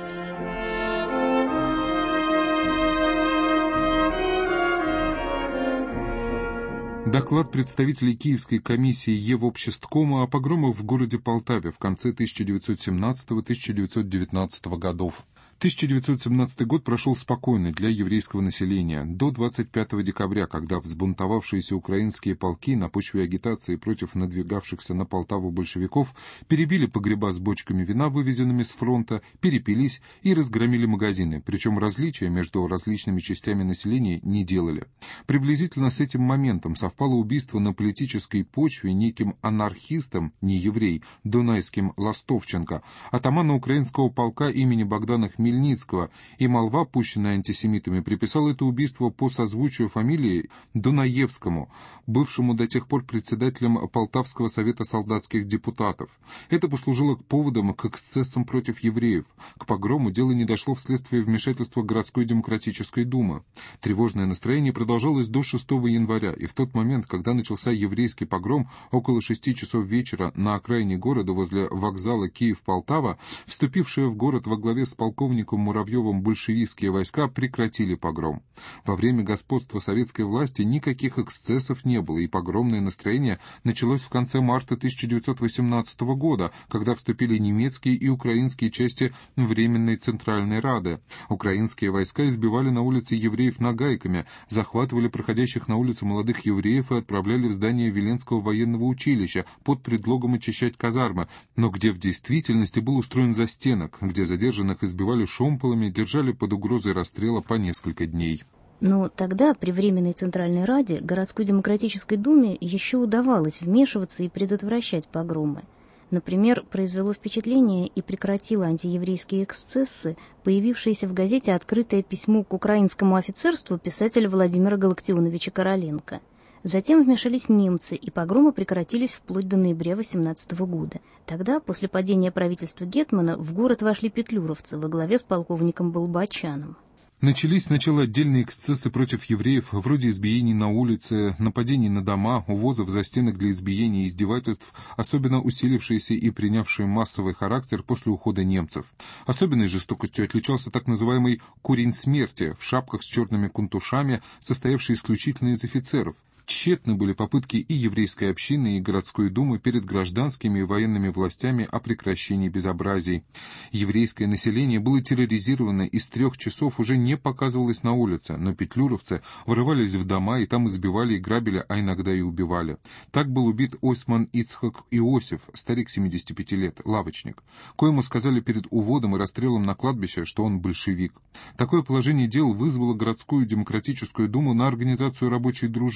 Доклад представителей Киевской комиссии Евобщесткома о погромах в городе Полтаве в конце тысяча девятьсот семнадцатого — тысяча девятьсот девятнадцатого годов. тысяча девятьсот семнадцатый год прошел спокойно для еврейского населения до двадцать пятого декабря, когда взбунтовавшиеся украинские полки на почве агитации против надвигавшихся на Полтаву большевиков перебили погреба с бочками вина, вывезенными с фронта, перепились и разгромили магазины, причем различия между различными частями населения не делали. Приблизительно с этим моментом совпало убийство на политической почве неким анархистом, не еврей, дунайским Ластовченко, атамана украинского полка имени Богдана Хмельницкого, Хмельницкого, и молва, пущенная антисемитами, приписала это убийство по созвучию фамилии Дунаевскому, бывшему до тех пор председателем Полтавского совета солдатских депутатов. Это послужило поводом к эксцессам против евреев. К погрому дело не дошло вследствие вмешательства городской демократической думы. Тревожное настроение продолжалось до шестого января, и в тот момент, когда начался еврейский погром, около шести часов вечера на окраине города возле вокзала Киев-Полтава, вступившие в город во главе с полковником Муравьевым большевистские войска прекратили погром. Во время господства советской власти никаких эксцессов не было, и погромное настроение началось в конце марта тысяча девятьсот восемнадцатого года, когда вступили немецкие и украинские части Временной Центральной Рады. Украинские войска избивали на улице евреев нагайками, захватывали проходящих на улице молодых евреев и отправляли в здание Веленского военного училища под предлогом очищать казармы, но где в действительности был устроен застенок, где задержанных избивали шомполами, держали под угрозой расстрела по несколько дней. Но тогда при Временной Центральной Раде городской демократической думе еще удавалось вмешиваться и предотвращать погромы. Например, произвело впечатление и прекратило антиеврейские эксцессы, появившееся в газете открытое письмо к украинскому офицерству писателя Владимира Галактионовича Короленко. Затем вмешались немцы, и погромы прекратились вплоть до ноября восемнадцатого года. Тогда, после падения правительства Гетмана, в город вошли петлюровцы во главе с полковником Болбочаном. Начались сначала отдельные эксцессы против евреев, вроде избиений на улице, нападений на дома, увозов застенок для избиений и издевательств, особенно усилившиеся и принявшие массовый характер после ухода немцев. Особенной жестокостью отличался так называемый «курень смерти» в шапках с черными кунтушами, состоявший исключительно из офицеров. Тщетны были попытки и еврейской общины, и городской думы перед гражданскими и военными властями о прекращении безобразий. Еврейское население было терроризировано и с трех часов уже не показывалось на улице, но петлюровцы врывались в дома и там избивали и грабили, а иногда и убивали. Так был убит Осман Ицхак Иосиф, старик семидесяти пяти лет, лавочник, коему сказали перед уводом и расстрелом на кладбище, что он большевик. Такое положение дел вызвало городскую демократическую думу на организацию рабочей дружины по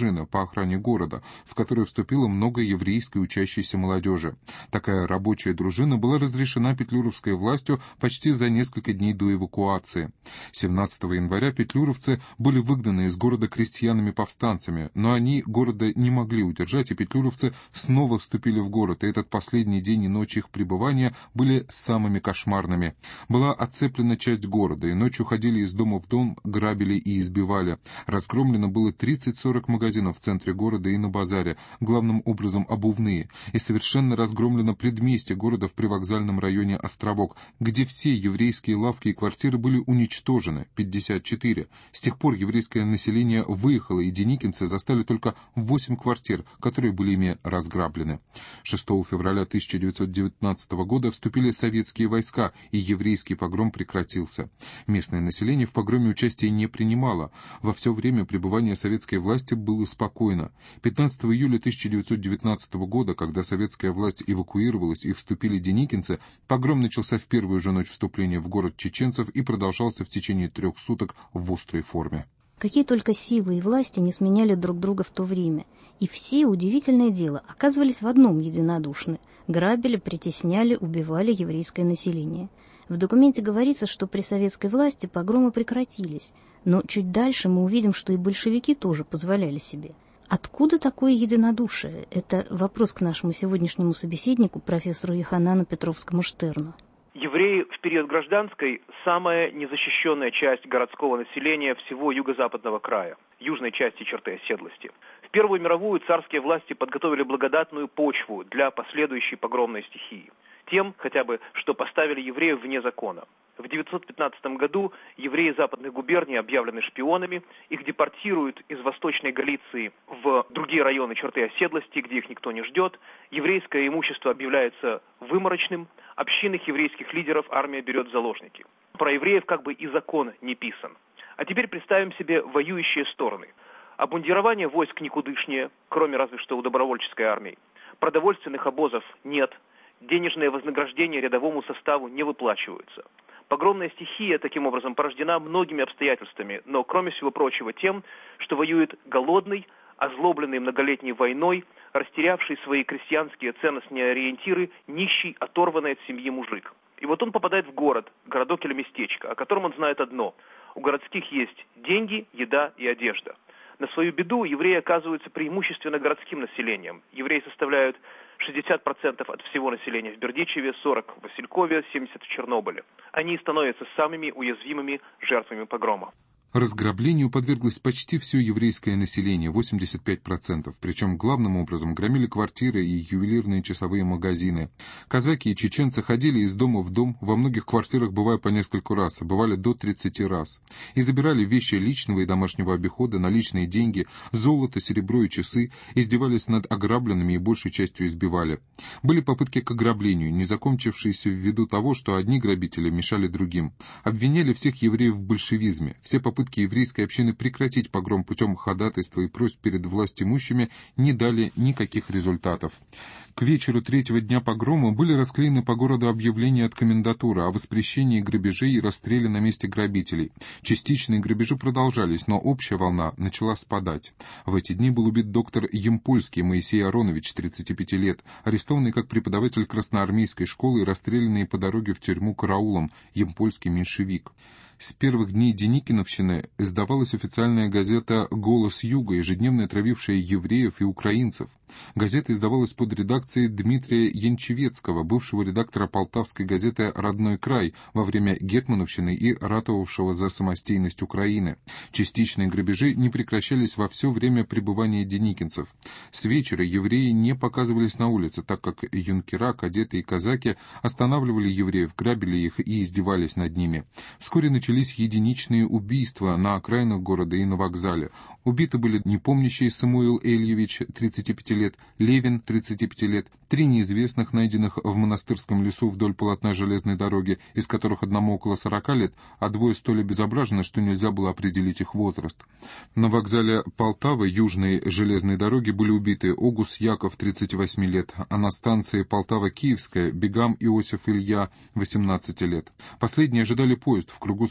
охране города, в которую вступило много еврейской учащейся молодежи. Такая рабочая дружина была разрешена петлюровской властью почти за несколько дней до эвакуации. семнадцатого января петлюровцы были выгнаны из города крестьянами-повстанцами, но они города не могли удержать, и петлюровцы снова вступили в город, и этот последний день и ночь их пребывания были самыми кошмарными. Была оцеплена часть города, и ночью ходили из дома в дом, грабили и избивали. Разгромлено было тридцать-сорок магазинов в центре города и на базаре, главным образом обувные, и совершенно разгромлено предместье города в привокзальном районе Островок, где все еврейские лавки и квартиры были уничтожены, пятьдесят четыре. С тех пор еврейское население выехало, и деникинцы застали только восемь квартир, которые были ими разграблены. шестого февраля тысяча девятьсот девятнадцатого года вступили советские войска, и еврейский погром прекратился. Местное население в погроме участия не принимало. Во все время пребывания советской власти было спокойно. пятнадцатого июля тысяча девятьсот девятнадцатого года, когда советская власть эвакуировалась и вступили деникинцы, погром начался в первую же ночь вступления в город чеченцев и продолжался в течение трех суток в острой форме. Какие только силы и власти не сменяли друг друга в то время, и все, удивительное дело, оказывались в одном единодушны: грабили, притесняли, убивали еврейское население. В документе говорится, что при советской власти погромы прекратились, но чуть дальше мы увидим, что и большевики тоже позволяли себе. Откуда такое единодушие? Это вопрос к нашему сегодняшнему собеседнику, профессору Йоханнану Петровскому Штерну. Евреи в период гражданской – самая незащищенная часть городского населения всего юго-западного края, южной части черты оседлости. В Первую мировую царские власти подготовили благодатную почву для последующей погромной стихии. Тем, хотя бы, что поставили евреев вне закона. В девятьсот пятнадцатом году евреи западных губерний объявлены шпионами, их депортируют из Восточной Галиции в другие районы черты оседлости, где их никто не ждет, еврейское имущество объявляется выморочным, общинных еврейских лидеров армия берет в заложники. Про евреев как бы и закон не писан. А теперь представим себе воюющие стороны. Обмундирование войск никудышнее, кроме разве что у добровольческой армии. Продовольственных обозов нет, денежные вознаграждения рядовому составу не выплачиваются. Погромная стихия, таким образом, порождена многими обстоятельствами, но, кроме всего прочего, тем, что воюет голодный, озлобленный многолетней войной, растерявший свои крестьянские ценностные ориентиры, нищий, оторванный от семьи мужик. И вот он попадает в город, городок или местечко, о котором он знает одно: у городских есть деньги, еда и одежда. На свою беду евреи оказываются преимущественно городским населением. Евреи составляют шестьдесят процентов от всего населения в Бердичеве, сорок процентов в Василькове, семьдесят процентов в Чернобыле. Они становятся самыми уязвимыми жертвами погрома. Разграблению подверглось почти все еврейское население, восемьдесят пять процентов, причем главным образом громили квартиры и ювелирные часовые магазины. Казаки и чеченцы ходили из дома в дом, во многих квартирах бывая по нескольку раз, а бывали до тридцати раз, и забирали вещи личного и домашнего обихода, наличные деньги, золото, серебро и часы, издевались над ограбленными и большей частью избивали. Были попытки к ограблению, не закончившиеся ввиду того, что одни грабители мешали другим. Обвиняли всех евреев в большевизме, все попытки еврейской общины прекратить погром путем ходатайства и просьб перед властимущими не дали никаких результатов. К вечеру третьего дня погрома были расклеены по городу объявления от комендатуры о воспрещении грабежей и расстреле на месте грабителей. Частичные грабежи продолжались, но общая волна начала спадать. В эти дни был убит доктор Ямпольский Моисей Аронович, тридцати пяти лет, арестованный как преподаватель красноармейской школы и расстрелянный по дороге в тюрьму караулом, ямпольский меньшевик. С первых дней Деникиновщины издавалась официальная газета «Голос Юга», ежедневно травившая евреев и украинцев. Газета издавалась под редакцией Дмитрия Янчевецкого, бывшего редактора полтавской газеты «Родной край» во время гетмановщины и ратовавшего за самостийность Украины. Частичные грабежи не прекращались во все время пребывания деникинцев. С вечера евреи не показывались на улице, так как юнкера, кадеты и казаки останавливали евреев, грабили их и издевались над ними. Вскоре начались единичные убийства на окраинах города и на вокзале. Убиты были непомнящий Самуил Эльевич, тридцати пяти лет, Левин, тридцати пяти лет, три неизвестных, найденных в монастырском лесу вдоль полотна железной дороги, из которых одному около сорока лет, а двое столь обезображены, что нельзя было определить их возраст. На вокзале Полтавы южной железной дороги были убиты Огус Яков, тридцати восьми лет, а на станции Полтава-Киевская Бегам Иосиф Илья, восемнадцати лет. Последние ожидали поезд в кругу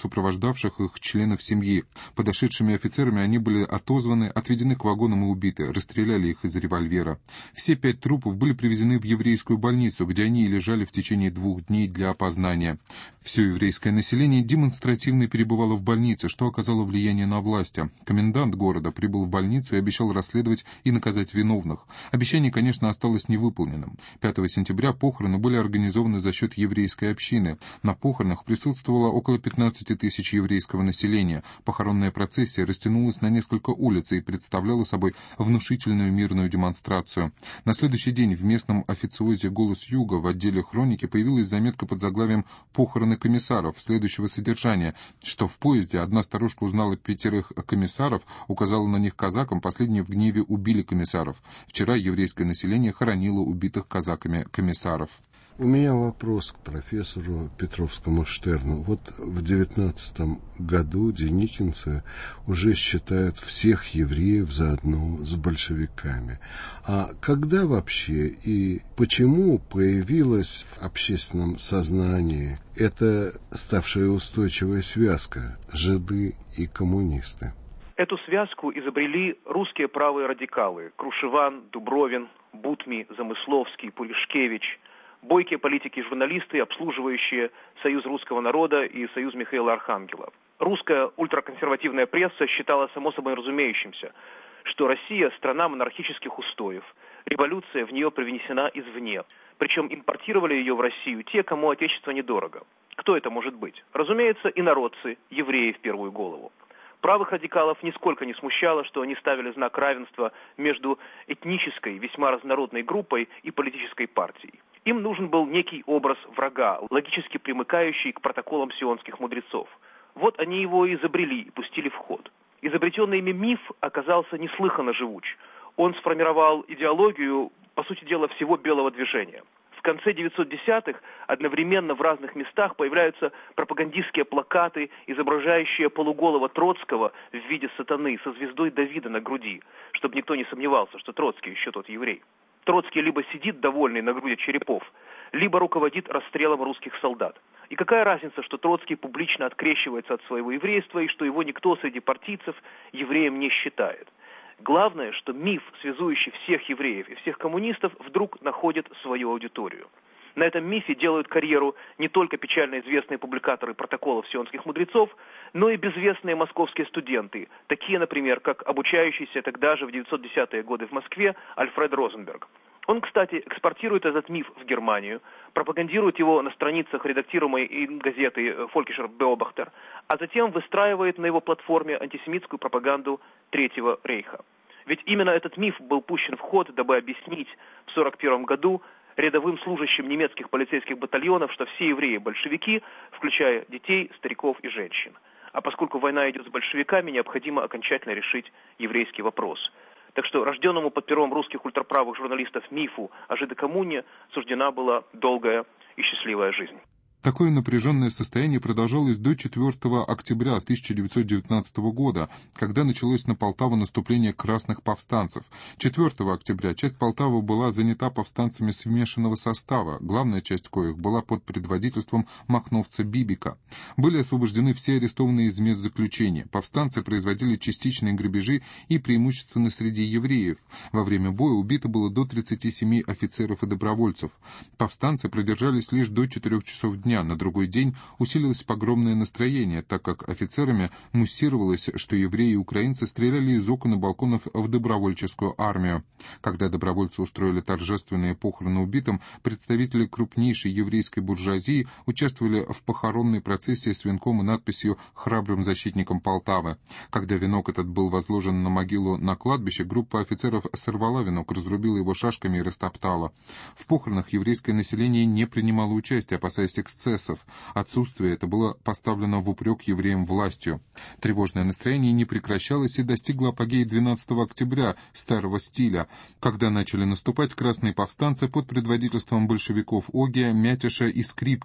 сопровождавших их членов семьи. Подошедшими офицерами они были отозваны, отведены к вагонам и убиты, расстреляли их из револьвера. Все пять трупов были привезены в еврейскую больницу, где они и лежали в течение двух дней для опознания. Все еврейское население демонстративно перебывало в больнице, что оказало влияние на власти. Комендант города прибыл в больницу и обещал расследовать и наказать виновных. Обещание, конечно, осталось невыполненным. пятого сентября похороны были организованы за счет еврейской общины. На похоронах присутствовало около пятнадцати тысяч еврейского населения. Похоронная процессия растянулась на несколько улиц и представляла собой внушительную мирную демонстрацию. На следующий день в местном официозе «Голос Юга» в отделе хроники появилась заметка под заглавием «Похороны комиссаров» следующего содержания, что в поезде одна старушка узнала пятерых комиссаров, указала на них казакам, последние в гневе убили комиссаров. Вчера еврейское население хоронило убитых казаками комиссаров. У меня вопрос к профессору Петровскому Штерну. Вот в девятнадцатом году деникинцы уже считают всех евреев заодно с большевиками. А когда вообще и почему появилась в общественном сознании эта ставшая устойчивая связка жиды и коммунисты? Эту связку изобрели русские правые радикалы Крушеван, Дубровин, Бутми, Замысловский, Пуришкевич, бойкие политики и журналисты, обслуживающие Союз русского народа и Союз Михаила Архангела. Русская ультраконсервативная пресса считала само собой разумеющимся, что Россия – страна монархических устоев, революция в нее привнесена извне. Причем импортировали ее в Россию те, кому отечество недорого. Кто это может быть? Разумеется, инородцы, евреи в первую голову. Правых радикалов нисколько не смущало, что они ставили знак равенства между этнической, весьма разнородной группой и политической партией. Им нужен был некий образ врага, логически примыкающий к протоколам сионских мудрецов. Вот они его и изобрели и пустили в ход. Изобретенный ими миф оказался неслыханно живуч. Он сформировал идеологию, по сути дела, всего белого движения. В конце девятисотых одновременно в разных местах появляются пропагандистские плакаты, изображающие полуголого Троцкого в виде сатаны со звездой Давида на груди, чтобы никто не сомневался, что Троцкий еще тот еврей. Троцкий либо сидит довольный на груди черепов, либо руководит расстрелом русских солдат. И какая разница, что Троцкий публично открещивается от своего еврейства и что его никто среди партийцев евреем не считает. Главное, что миф, связующий всех евреев и всех коммунистов, вдруг находит свою аудиторию. На этом мифе делают карьеру не только печально известные публикаторы протоколов сионских мудрецов, но и безвестные московские студенты, такие, например, как обучающийся тогда же в девятьсот десятые годы в Москве Альфред Розенберг. Он, кстати, экспортирует этот миф в Германию, пропагандирует его на страницах редактируемой им газеты «Фолькишер Беобахтер», а затем выстраивает на его платформе антисемитскую пропаганду Третьего рейха. Ведь именно этот миф был пущен в ход, дабы объяснить в сорок первом году рядовым служащим немецких полицейских батальонов, что все евреи – большевики, включая детей, стариков и женщин. А поскольку война идет с большевиками, необходимо окончательно решить еврейский вопрос. Так что рожденному под пером русских ультраправых журналистов мифу о жидокоммуне суждена была долгая и счастливая жизнь. Такое напряженное состояние продолжалось до четвёртого октября тысяча девятьсот девятнадцатого года, когда началось на Полтаву наступление красных повстанцев. четвёртого октября часть Полтавы была занята повстанцами смешанного состава, главная часть коих была под предводительством махновца Бибика. Были освобождены все арестованные из мест заключения. Повстанцы производили частичные грабежи и преимущественно среди евреев. Во время боя убито было до тридцати семи офицеров и добровольцев. Повстанцы продержались лишь до четырёх часов дня. На другой день усилилось погромное настроение, так как офицерами муссировалось, что евреи и украинцы стреляли из окон и балконов в добровольческую армию. Когда добровольцы устроили торжественные похороны убитым, представители крупнейшей еврейской буржуазии участвовали в похоронной процессии с венком и надписью «Храбрым защитникам Полтавы». Когда венок этот был возложен на могилу на кладбище, группа офицеров сорвала венок, разрубила его шашками и растоптала. В похоронах еврейское население не принимало участия, опасаясь эксцессов. Отсутствие это было поставлено в упрек евреям властью. Тревожное настроение не прекращалось и достигло апогея двенадцатого октября старого стиля, когда начали наступать красные повстанцы под предводительством большевиков Огия, Мятиша и Скрипки.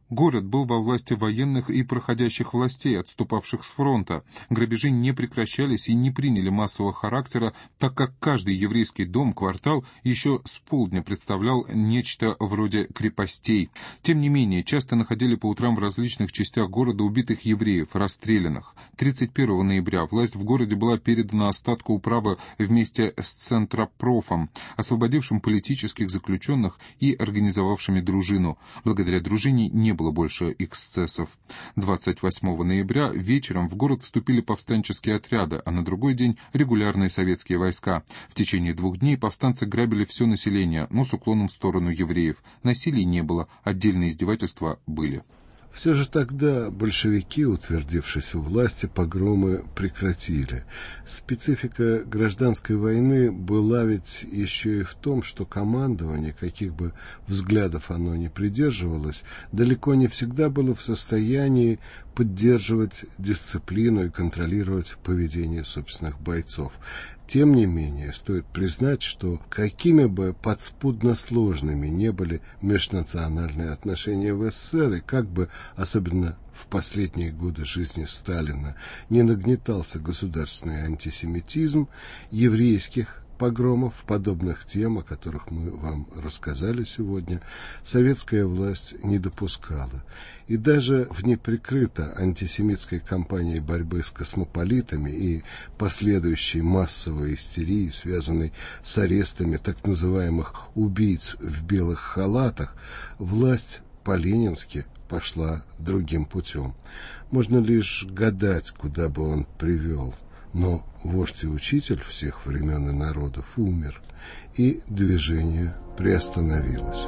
Город был во власти военных и проходящих властей, отступавших с фронта. Грабежи не прекращались и не приняли массового характера, так как каждый еврейский дом, квартал еще с полдня представлял нечто вроде крепостей. Тем не менее, часто находили по утрам в различных частях города убитых евреев, расстрелянных. тридцать первого ноября власть в городе была передана остатку управы вместе с Центропрофом, освободившим политических заключенных и организовавшими дружину. Благодаря дружине не было больше эксцессов. двадцать восьмого ноября вечером в город вступили повстанческие отряды, а на другой день регулярные советские войска. В течение двух дней повстанцы грабили все население, но с уклоном в сторону евреев. Насилия не было, отдельные издевательства были. Все же тогда большевики, утвердившись у власти, погромы прекратили. Специфика гражданской войны была ведь еще и в том, что командование, каких бы взглядов оно ни придерживалось, далеко не всегда было в состоянии поддерживать дисциплину и контролировать поведение собственных бойцов. Тем не менее, стоит признать, что какими бы подспудно сложными не были межнациональные отношения в СССР, и как бы, особенно в последние годы жизни Сталина, не нагнетался государственный антисемитизм, еврейских погромов, подобных тем, о которых мы вам рассказали сегодня, советская власть не допускала. И даже в неприкрыто антисемитской кампании борьбы с космополитами и последующей массовой истерии, связанной с арестами так называемых «убийц в белых халатах», власть по-ленински пошла другим путем. Можно лишь гадать, куда бы он привел. Но вождь и учитель всех времен и народов умер, и движение приостановилось.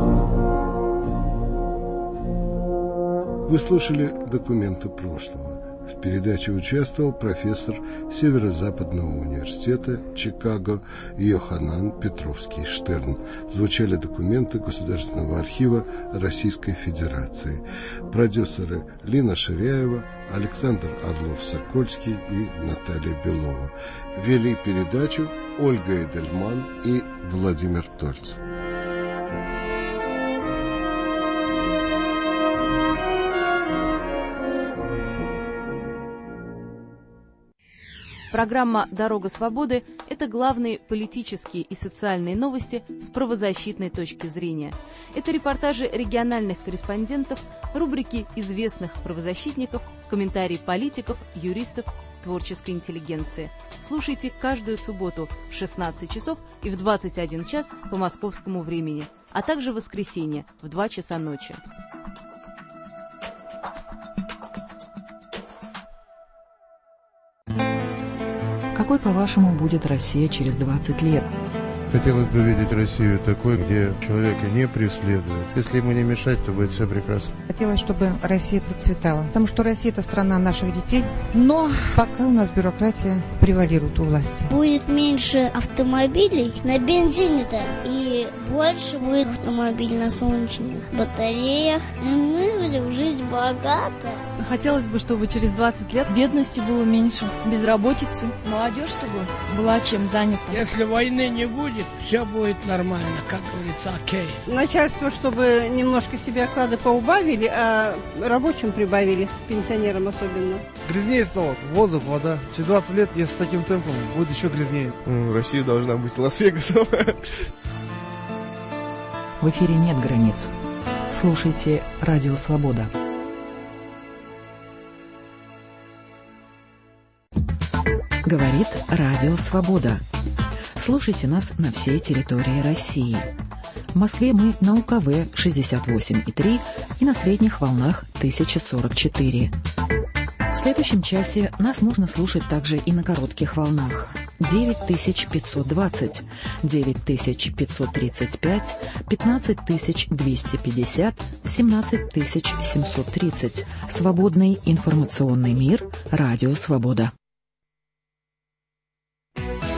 Вы слушали «Документы прошлого». В передаче участвовал профессор Северо-Западного университета Чикаго Йоханан Петровский Штерн. Звучали документы Государственного архива Российской Федерации. Продюсеры Лина Ширяева, Александр Орлов-Сокольский и Наталья Белова. Вели передачу Ольга Эдельман и Владимир Тольц. Программа «Дорога свободы» – это главные политические и социальные новости с правозащитной точки зрения. Это репортажи региональных корреспондентов, рубрики известных правозащитников, комментарии политиков, юристов, творческой интеллигенции. Слушайте каждую субботу в шестнадцать часов и в двадцать один час по московскому времени, а также в воскресенье в два часа ночи. Какой, по-вашему, будет Россия через двадцать лет? Хотелось бы видеть Россию такой, где человека не преследуют. Если ему не мешать, то будет все прекрасно. Хотелось, чтобы Россия процветала, потому что Россия – это страна наших детей. Но пока у нас бюрократия превалирует у власти. Будет меньше автомобилей на бензине-то, и больше будет автомобилей на солнечных батареях. И мы будем жить богато. Хотелось бы, чтобы через двадцать лет бедности было меньше, безработицы, молодежь, чтобы была чем занята. Если войны не будет, все будет нормально, как говорится, окей. Начальство, чтобы немножко себе оклады поубавили, а рабочим прибавили, пенсионерам особенно. Грязнее стало. Воздух, вода. Через двадцать лет, если с таким темпом, будет еще грязнее. Россия должна быть Лас-Вегасом. В эфире нет границ. Слушайте «Радио Свобода». Говорит Радио Свобода. Слушайте нас на всей территории России. В Москве мы на УКВ шестьдесят восемь и три и на средних волнах тысяча сорок четыре. В следующем часе нас можно слушать также и на коротких волнах. девять тысяч пятьсот двадцать, девять тысяч пятьсот тридцать пять, пятнадцать тысяч двести пятьдесят, семнадцать тысяч семьсот тридцать. Свободный информационный мир. Радио Свобода.